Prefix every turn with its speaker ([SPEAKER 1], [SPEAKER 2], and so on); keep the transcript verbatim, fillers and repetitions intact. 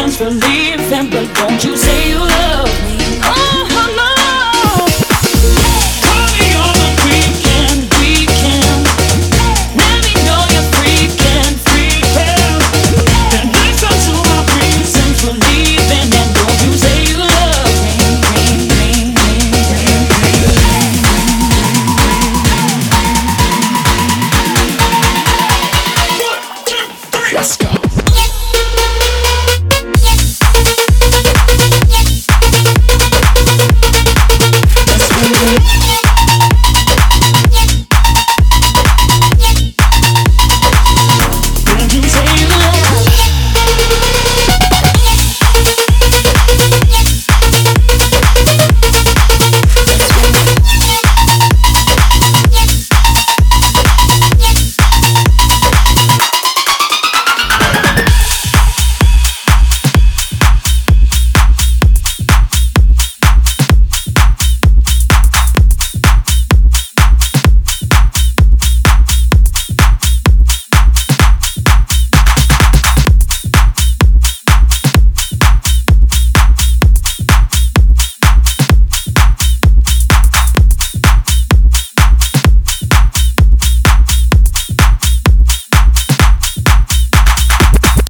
[SPEAKER 1] reasons for leaving, but don't you say you love me. Oh no. Call me on the weekend, weekend. Let me know you're freaking, freaking. Then listen to my reasons for leaving, and don't you say you love me. One, two, three, let's go.